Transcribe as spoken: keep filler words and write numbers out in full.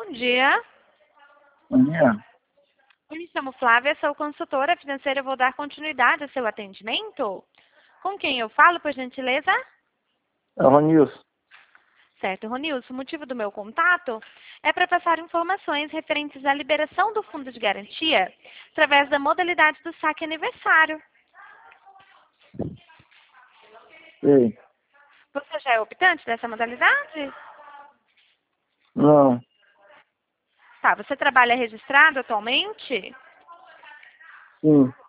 Bom dia. Bom dia. Eu me chamo Flávia, sou consultora financeira. Eu vou dar continuidade ao seu atendimento. Com quem eu falo, por gentileza? É o Ronilson. Certo, Ronilson. O motivo do meu contato é para passar informações referentes à liberação do fundo de garantia através da modalidade do saque aniversário. Sei. Você já é optante dessa modalidade? Não. Tá, você trabalha registrado atualmente? Sim.